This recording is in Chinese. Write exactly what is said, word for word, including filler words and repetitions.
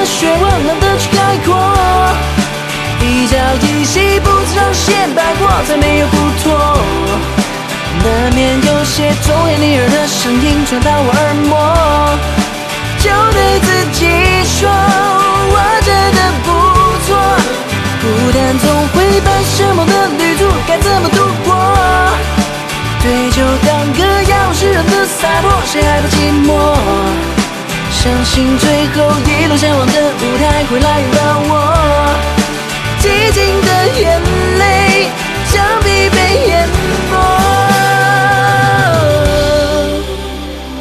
学问，懒得去开阔。一朝一夕，不自让先摆过，才没有付托。难免有些忠言逆耳的声音传到我耳膜，就对自己说，我真的不错。孤单总会伴生梦的旅途，该怎么度过？对酒当歌，要诗人的洒脱，谁害怕寂寞？相信最后一路向往的舞台会来